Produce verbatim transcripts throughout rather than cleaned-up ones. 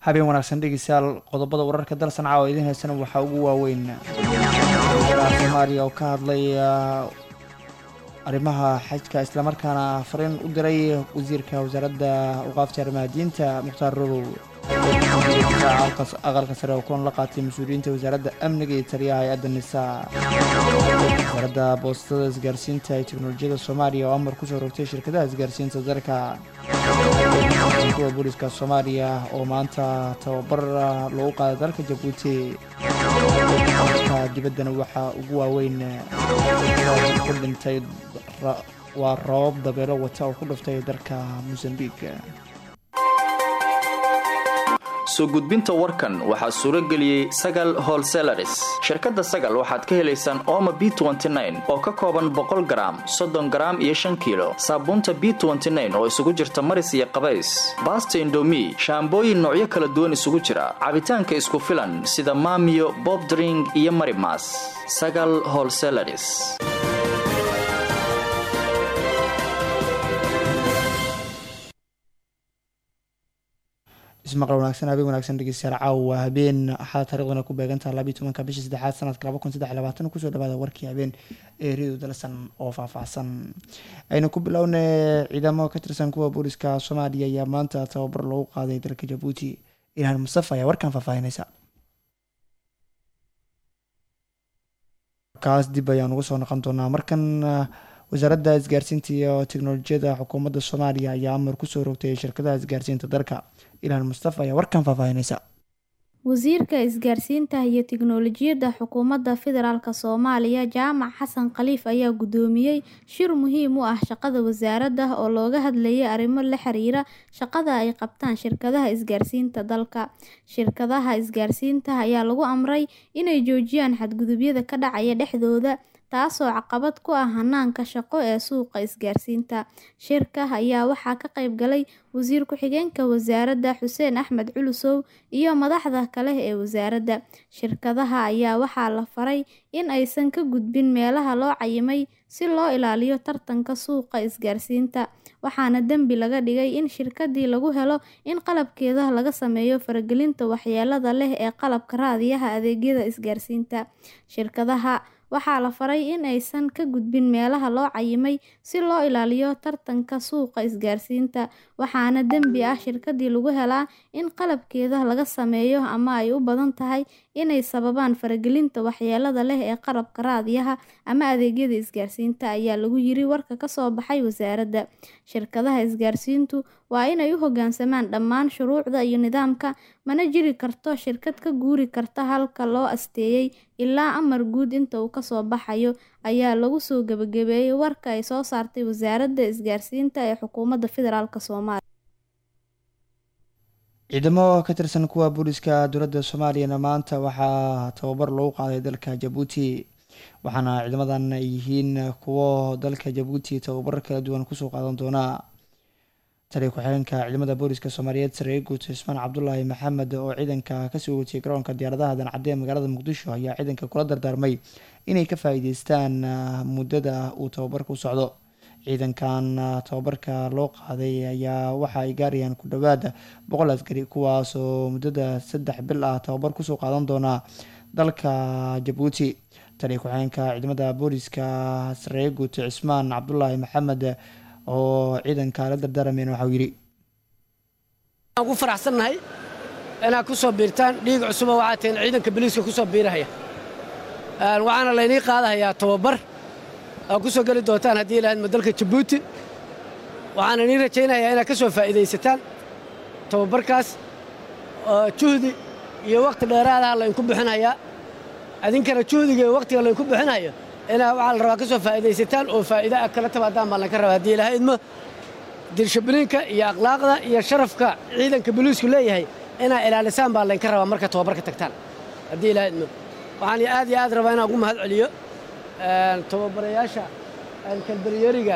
habeen wanaagsan dhegeystayaal qodobada wararka dal sanca oo idin heysana waxaa ugu waaweyn Soomaaliya oo ka hadlay arrimaha xajka isla markaana fariin u diray wasiirka wasaaradda uqaafta arrimaha diinta Mukhtaar Robow aqalka sare oo kulan la qaatay mas'uuliyiinta wasaaradda amniga iyo taliyaha hay'adda nisaa wasaaradda boostada isgaarsiinta iyo teknolojiyadda Soomaaliya oo amar ku soo rogtay shirkadaha isgaarsiinta dalka kuwa booliska Soomaaliya oo maanta tababar loogu qaaday dalka Jabuuti dibaddana waxaa ugu waaweyn ku dhintay waa roob dabeelo wata oo ku dhuftay dalka Mozambique. soo gudbinta warkan waxaa suuro geliyay Sagal Wholesalers. Shirkadda Sagal waxaad ka helaysaan Omo B twenty nine oo ka kooban boqol garaam, soddon garaam iyo shan kiilo. Saabuunta B twenty nine oo isugu jirta maris iyo qabays. Basta Indomie, shaambooyin noocyo kala duwan isugu jira. Cabitaanka isku filan sida Maamiyo, Bob Drink iyo Marimas. Sagal Wholesalers. ismaqal wanaagsan habeen wanaagsan dhegeystayaal caawa habeen axad taariikhdana ku beegantahay laba iyo tobanka bisha saddexaad sanadka laba kun saddex iyo labaatan kusoo dhawaada warkii habeen ee reedo dalsan oo faahfaahsan aynu ku bilownay ciidamo ka tirsan kuwa booliska Soomaaliya ayaa maanta tababar loogu qaaday dalka Jabuuti. Ilhaan Mustafa ayaa warkan faahfaahinaysa. kaas dib ayaan ugu soo noqon doonaa markan wasaaradda isgaarsiinta iyo teknolojiyadda xukuumadda Soomaaliya ayaa amar ku soo rogtay shirkadaha isgaarsiinta dalka. Ilhaan Mustafa ayaa warkan faahfaahinaysa. wasiirka isgaarsiinta iyo tiknoolajiyadda xukuumadda federaalka Soomaaliya Jaamac Xasan Khaliif ayaa gudoomiyay shir muhiim u ah shaqada wasaaradda oo looga hadlayay arrimo la xiriira shaqada ay qabtaan shirkadaha isgaarsiinta dalka. Shirkadaha isgaarsiinta ayaa lagu amray inay joojiyaan xadgudubyada ka dhacaya dhexdooda taasoo caqabad ku ah hanaanka shaqo ee suuqa isgaarsiinta. Shirka ayaa waxaa ka qayb galay wasiir ku-xigeenka wasaaradda Xuseen Axmed Culusow iyo madaxda kale ee wasaaradda. Shirkadaha ayaa waxaa la faray in aysan ka gudbin meelaha loo cayimay si loo ilaaliyo tartanka suuqa isgaarsiinta, waxaana dembi laga dhigay in shirkadii lagu helo in qalabkeeda laga sameeyo faragelinta waxyeelada leh ee qalabka raadiyaha adeegyada isgaarsiinta. Shirkadaha waxaa la faray in aysan ka gudbin meelaha loo cayimay si loo ilaaliyo tartanka suuqa isgaarsiinta, waxaana dembi ah shirkadii lagu helaa in qalabkeeda laga sameeyo ama ay u badan tahay inay sababaan faragelinta waxyeelada leh ee qalabka raadiyaha ama adeegyada isgaarsiinta, ayaa lagu yiri warka ka soo baxay wasaaradda. Shirkadaha isgaarsiintu waa inay u hoggaansamaan dhammaan shuruucda iyo nidaamka, mana jiri karto shirkad ka guuri karta halka loo asteeyay ilaa amar guud inta uu ka soo baxayo, ayaa lagu soo gabagabeeyay warka ay soo saartay wasaaradda isgaarsiinta ee xukuumadda federaalka Soomaaliya. ciidamo ka tirsan kuwa booliska dowladda Soomaaliya maanta waxaa tababar loogu qaaday dalka Jabuuti, waxaana ciidamadan ay yihiin kuwo dalka Jabuuti tababar kala duwan kusoo qaadan doona. taliye ku-xigeenka ciidamada booliska Soomaaliyeed Saraakiil Guud Ismaan Cabdullaahi Maxamed oo ciidanka ka soo watay garoonka diyaaradaha Dancadee magaalada Muqdisho ayaa ciidanka kula dardaarmay inay ka faa'iideystaan muddada uu tababarku socdo. ciidankan tababarka loo qaaday ayaa waxa ay gaarayaan ku dhawaad boqol askari kuwaas oo muddada saddex bil ah tababar kusoo qaadan doona dalka Jabuuti. taliye ku-xigeenka ciidamada booliska Saraakiil Guud Ismaan Cabdullaahi Maxamed oo ciidanka la dardaarmeen waxa uu yiri aan ku faraxsanahay inaa ku soo biirtaan dhiig cusub oo waxaa teen ciidanka booliska ku soo biirahaya aan waxaana la inii qaadayaa tababar oo ku soo gali doontaan haddii ilaahay madalka Jabuuti. waxaan inii rajaynayaa inaad ka soo faa'iidaysataan tababarkaas oo juhdi iyo waqti dheeraad ah la inku bixinayaa adinkana juhdiga iyo waqtiga la inku bixinayo inaa waxaa la rabaa ka soo faa'iidaysataan oo faa'iido ah kala tabaadaan baan la ka rabaa haddii ilaahay idmo dirshabliinka iyo akhlaaqda iyo sharafka ciidanka booliisku leeyahay inaa ilaalisaan baa laynka rabaa marka tababarka tagtaan haddii ilaahay idmo. waxaan aad iyo aad rabaa inaan ugu mahad celiyo tababarayaasha kalbariyeriga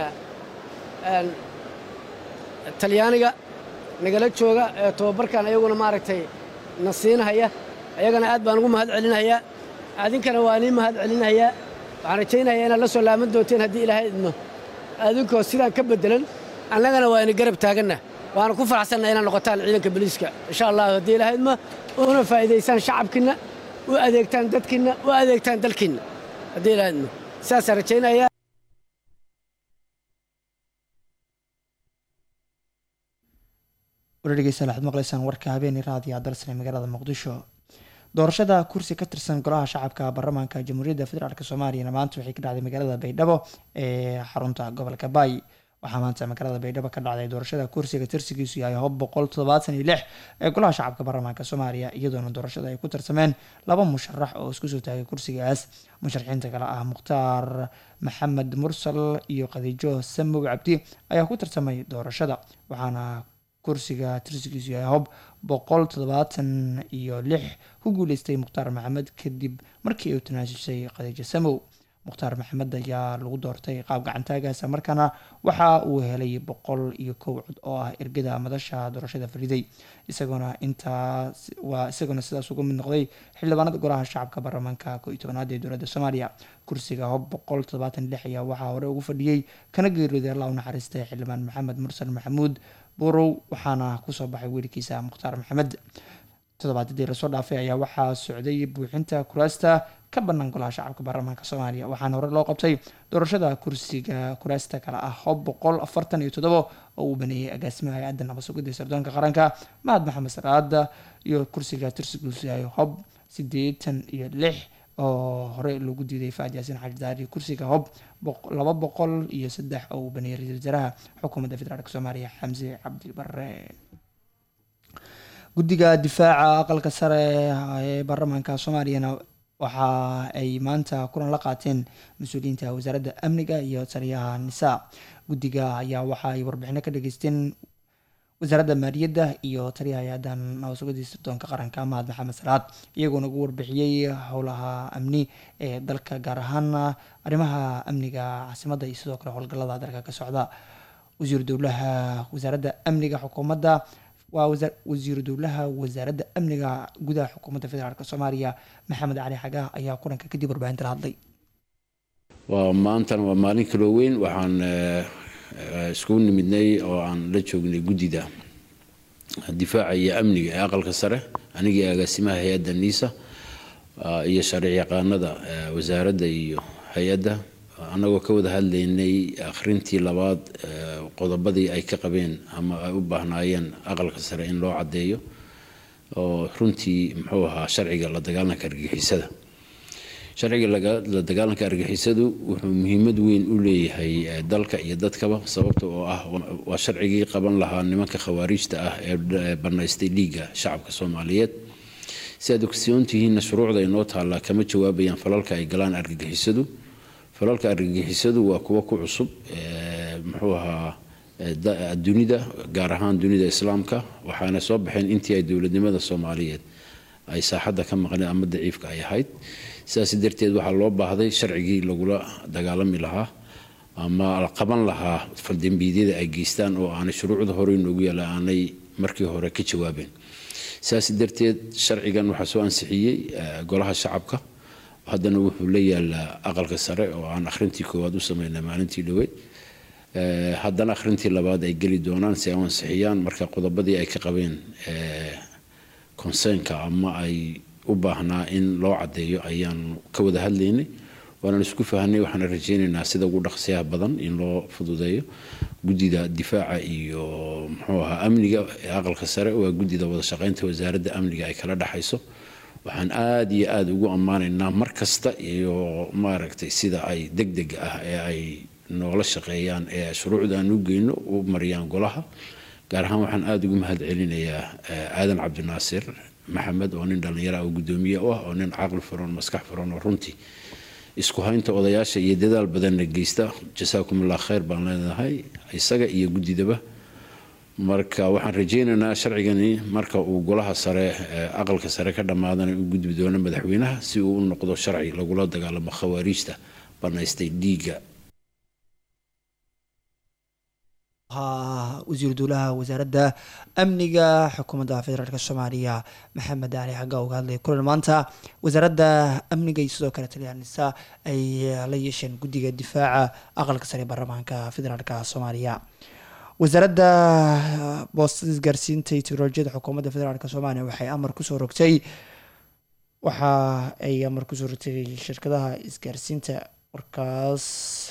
talyaaniga nagala jooga ee tababarkan ayaguna maaragtay na siinahaya, ayagana aad baan ugu mahad celinayaa, adinkana waa nii mahad celinayaa. waxaan rajaynayaa inaad la soo laaman doonteen haddii ilaahay idmo adinkoo sidaan ka beddelan annagana waa ina garab taaganna waana ku faraxsannahay inaad noqotaan ciidanka booliiska insha allah haddii ilahaydma una faa'iidaysaan shacabkiinna u adeegtaan dadkiinna u adeegtaan dalkiinna haddii ilahaydma sidaasaan rajaynaya. wareegeysa waxaad maqlaysaan warka habeenii raadiyo dalsane magaalada muqdisho. doorashada kursi ka tirsan golaha shacabka baarlamaanka jamhuuriyadda federaalk soomaaliyana maanta waxay ka dhacday magaalada baydhabo ee xarunta gobolka baay. waxaa maanta magaalada baydhabo ka dhacday doorashada kursiga tirsigiisu yahay hob boqol toddobaatan iyo lix ee golaha shacabka baarlamaanka soomaaliya, iyadoona doorashada ay ku tarsameen laba musharax oo isku soo taagay kursigaas. musharaxiinta kale ah mukhtaar maxamed mursal iyo khadiijo samow cabdi ayaa ku tartamay doorashada, waxaana kursiga tirsigiisu yahay hob boqol toddobaatan iyo lix ku guuleystay mukhtaar maxamed kadib markii uu tanaasusay khadiijo samow. mukhtaar maxamed ayaa lagu doortay qaab gacantaagaasa, markaana waxa uu helay boqol iyo kow cod oo ah ergada madasha doorashada fariday, isagoona intaas waa isagoona sidaas uga mid noqday xildhibaanada golaha shacabka baarlamaanka koo iyo tobanaad ee dowladda soomaaliya. kursiga hob boqol toddobaatan lix ayaa waxaa hore ugu fadhiyey kana geeriyooday allah u naxariistay xildhibaan maxamed mursal maxamuud buurow, waxaana kusoo baxay wiilkiisa mukhtaar maxamed. toddobaadadii lasoo dhaafay ayaa waxaa socday buuxinta kuraasta ka bannaan golaha shacabka baarlamaanka soomaaliya, waxaana hore loo qabtay doorashada kursiga kuraasta kale ah hob boqol afartan iyo toddobo oo uu baneeyey agaasimaha hay-adda nabad sugidda sirdoonka qaranka mahad maxamed salaada, iyo kursiga tirsigiisu yahay hob siddeetan iyo lix oo hore lagu diiday faad yaasiin xaaji daari, kursiga hob laba boqol iyo saddex oo uu baneeyey ra-iisul wasaaraha xukuumadda federaalk soomaaliya xamse cabdi barre. guddiga difaaca aqalka sare ee baarlamaanka soomaaliyana waxa ay maanta kulan la qaateen mas-uuliyiinta wasaaradda amniga iyo taliyaha nisaa. guddiga ayaa waxa ay warbixino ka dhageysteen wasaaradda maaliyadda iyo taliyaha hay-adda nabad sugidda sirdoonka qaranka mahad maxamed salaad, iyagoona ugu warbixiyey howlaha amni ee dalka, gaar ahaan arrimaha amniga caasimadda iyo sidoo kale howlgallada dalka ka socda. wasiiru dowlaha wasaaradda amniga xukuumadda waa wasiiru dowlaha wasaaradda amniga gudaha xukuumadda federaalk soomaaliya maxamed cali xagaa ayaa kulanka kadib warbaahinta la hadlay. waa maantan waa maalin kaloo weyn, waxaan iskugu nimidnay oo aan la joognay guddida difaaca iyo amniga ee aqalka sare, anigii agaasimaha hay-adda niisa iyo sharci yaqaanada wasaaradda iyo hay-adda, annagoo ka wada hadlaynay akhrintii labaad qodobadii ay ka qabeen ama ay u baahnaayeen aqalka sare in loo caddeeyo oo runtii muxuu ahaa sharciga la dagaalanka argagixisada. sharciga la dagaalanka argagixisadu wuxuu muhiimad weyn u leeyahay dalka iyo dadkaba, sababta oo ah waa sharcigii qaban lahaa nimanka khawaariijta ah ee banaystay dhiigga shacabka soomaaliyeed. si aad ogsoon tihiinna shuruucda inoo taallaa kama jawaabayaan falalka ay galaan argagixisadu. falalka argagixisadu waa kuwo ku cusub muxuu ahaa dunida, gaar ahaan dunida islaamka, waxaana soo baxeen intii ay dowladnimada soomaaliyeed ay saaxadda ka maqneen ama daciifka ay ahayd. sidaas darteed waxaa loo baahday sharcigii lagula dagaalami lahaa ama la qaban lahaa faldambiidyada ay geystaan oo aanay shuruucda hore inoogu yaala aanay markii hore ka jawaabeen. sidaas darteed sharcigan waxaa soo ansixiyey golaha shacabka, haddana wuxuu la yaalaa aqalka sare oo aan akhrintii koowaad u sameynay maalintii dhaweyd, haddana akhrintii labaad ay geli doonaan si ay u ansixiyaan. marka qodobadii ay ka qabeen konseenka ama ay u baahnaa in loo caddeeyo ayaan ka wada hadlaynay, waanaan isku fahanay. waxaan rajaynaynaa sida ugu dhaqsiyaha badan in loo fududeeyo. guddida difaaca iyo muxuu ahaa amniga ee aqalka sare waa guddida wada shaqeynta wasaaradda amniga ay kala dhaxayso. waxaan aada iyo aada ugu ammaanaynaa mar kasta iyo maaragtay sida ay degdeg ah ee ay noola shaqeeyaan ee shuruucda aan u geyno u mariyaan golaha. gaar ahaan waxaan aada ugu mahad celinayaa aadan cabdinaasir maxamed oo nin dhallinyaro ah oo guddoomiye u ah, oo nin caqli furan maskax furan oo runtii isku haynta odayaasha iyo dadaal badanna geysta. jasaakumullah khayr baan leenahay isaga iyo guddidaba. marka waxaan rajaynaynaa sharcigani marka uu golaha sare aqalka sare ka dhammaadana u gudbi doono madaxweynaha si uu u noqdo sharci lagula dagaalamo khawaariijta banaystay dhiigga. wasiiru dowlaha wasaaradda amniga xukuumadda federaalk soomaaliya maxamed cali xagaa uga hadlay kulan maanta wasaaradda amniga iyo sidoo kale taliyaha nisaa ay la yeesheen guddiga difaaca aqalka sare baarlamaanka federaalk soomaaliya. wasaaradda boostada isgaarsiinta iyo teknolojiyadda xukuumadda federaalk soomaaliya waxay amar kusoo rogtay waxa ay amar kusoo rogtay shirkadaha isgaarsiinta warkaas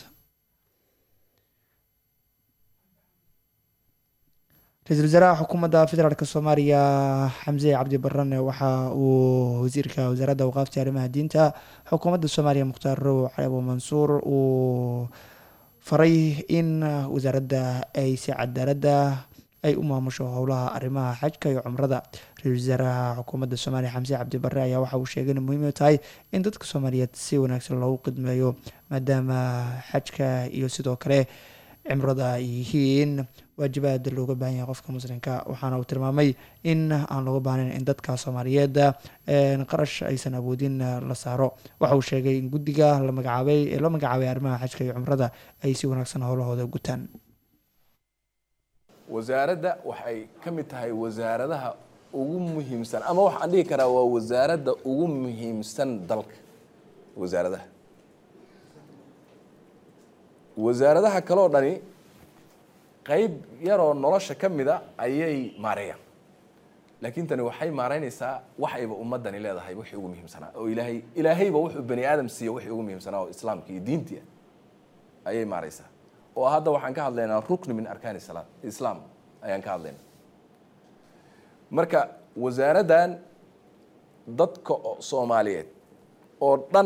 ra-iisul wasaaraha xukuumadda federaalk soomaaliya xamse cabdi barane waxa uu wasiirka wasaaradda awqaafta arrimaha diinta xukuumadda soomaaliya mukhtaar row cali abu mansuur uu faray in wasaaradda ay si cadaaladda ay u maamusho howlaha arrimaha xajka iyo cumrada. ra-iisul wasaaraha xukuumadda soomaaliya xamse cabdi bare ayaa waxa uu sheegay in muhiim tahay in dadka soomaaliyeed si wanaagsan loogu khidmeeyo maadaama xajka iyo sidoo kale cimrada ay yihiin waajibaad looga baahan yahay qofka muslimka. waxaana uu tilmaamay in aan looga baahnayn in dadka soomaaliyeed qarash aysan awoodin la saaro. waxa uu sheegay in guddiga la magacaabay ee loo magacaabay arrimaha xajka iyo cumrada ay si wanaagsan howlahooda gutaan. wasaaradda waxay ka mid tahay wasaaradaha ugu muhiimsan ama waxaan dhihi karaa waa wasaaradda ugu muhiimsan dalka. wasaaradaha wasaaradaha kaloo dhani qayb yaroo nolosha ka mida ayay maareeyaan, laakiin tani waxay maareynaysaa waxayba ummadani leedahay wixii ugu muhiimsanaa oo ilaahay ilaahayba wuxuu bani aadam siiyo wixii ugu muhiimsanaa oo islaamka iyo diintii ayay maareysaa. oo hadda waxaan ka hadlaynaa rukni min arkaani salaad islaam ayaan ka hadlaynaa. marka wasaaraddan dadka soomaaliyeed oo dhan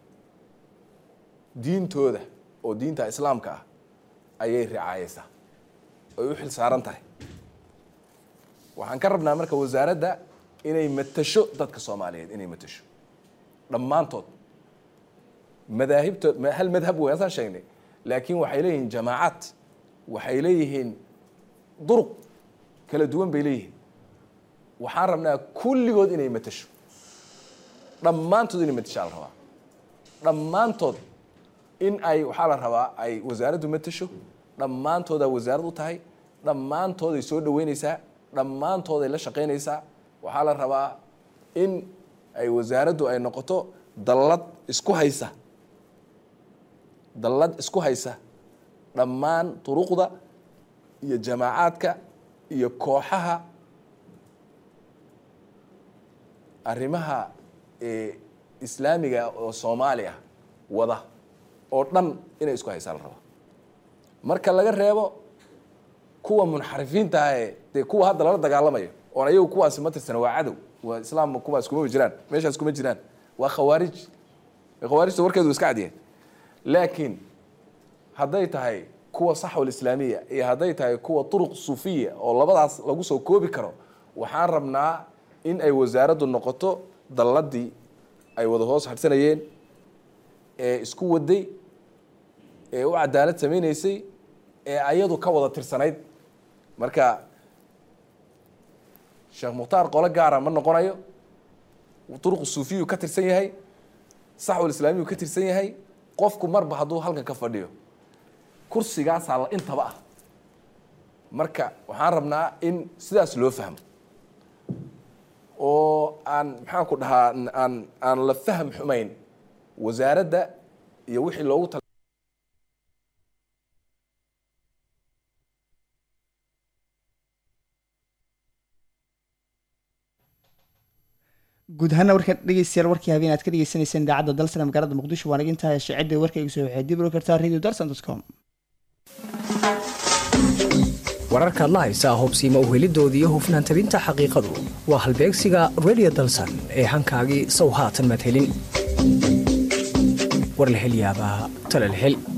diintooda oo diinta islaamka ah ayay ricaayeysaa ay u xil saaran tahay. waxaan ka rabnaa marka wasaaradda inay matasho dadka soomaaliyeed inay matasho dhammaantood madaahibtood hal madhab weyn saan sheegnay, laakiin waxay leeyihiin jamaacad, waxay leeyihiin duruq kala duwan bay leeyihiin. waxaan rabnaa kulligood inay matasho dhammaantood inay matashaa la rabaa dhammaantood in ay waxaa la rabaa ay wasaaraddu matasho dhammaantooda wasaarad u tahay dhammaantooday soo dhaweynaysaa dhammaantooday la shaqaynaysaa. waxaa la rabaa in ay wasaaraddu ay noqoto dallad isku haysa dallad isku haysa dhammaan duruqda iyo jamaacaadka iyo kooxaha arrimaha islaamiga oo Soomaaliya wada oo dhan inay isku haysaa la rabaa. marka laga reebo kuwa munxarifiinta ah ee kuwa hadda lala dagaalamayo oo ayagu kuwaasi ma tirsan waa cadow waa islaam kuwaas kuma jiraan meeshaas kuma jiraan waa khawaarij khawaarijta warkeedu iska cadiyeen. laakiin hadday tahay kuwa saxwal islaamiya iyo hadday tahay kuwa turuq suufiya oo labadaas lagu soo koobi karo, waxaan rabnaa in ay wasaaraddu noqoto dalladii ay wada hoos hadsanayeen ee isku waday ee u cadaalad samaynaysay ee ayadu ka wada tirsanayd. marka sheekh mukhtaar qolo gaara ma noqonayo, turuq suufiyu ka tirsan yahay, saxwal islaamiyu ka tirsan yahay. qofku marba hadduu halkan ka fadhiyo kursigaasaa la intaba ah. marka waxaan rabnaa in sidaas loo fahmo oo aan maxaan ku dhahaa aan aan la faham xumayn wasaaradda iyo wixii loogu tal guud ahaana warka dhegeystayaal warkii habeen aad ka dhegeysaneyseen idaacadda dalsan magaalada muqdisho waan idin tahay shicida warkayga soo waxay dib u kartaa radio dalsan dot com. wararka la haysa hubsiima u helidoodii iyo hufnaan tabinta xaqiiqadu waa halbeegsiga radio dalsan ee hankaagii sow haatan mad helin war la hel yaabaa tala la hel